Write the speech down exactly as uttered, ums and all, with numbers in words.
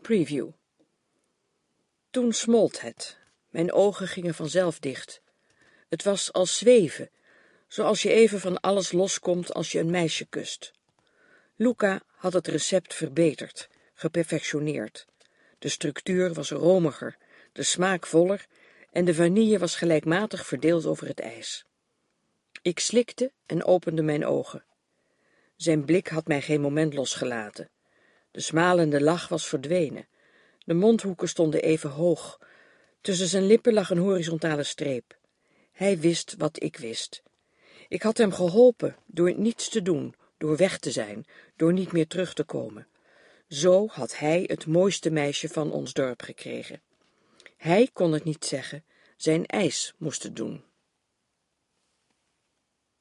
Preview. Toen smolt het. Mijn ogen gingen vanzelf dicht. Het was als zweven, zoals je even van alles loskomt als je een meisje kust. Luca had het recept verbeterd, geperfectioneerd. De structuur was romiger, de smaak voller en de vanille was gelijkmatig verdeeld over het ijs. Ik slikte en opende mijn ogen. Zijn blik had mij geen moment losgelaten. De smalende lach was verdwenen. De mondhoeken stonden even hoog. Tussen zijn lippen lag een horizontale streep. Hij wist wat ik wist. Ik had hem geholpen door niets te doen, door weg te zijn, door niet meer terug te komen. Zo had hij het mooiste meisje van ons dorp gekregen. Hij kon het niet zeggen, zijn eis moest het doen.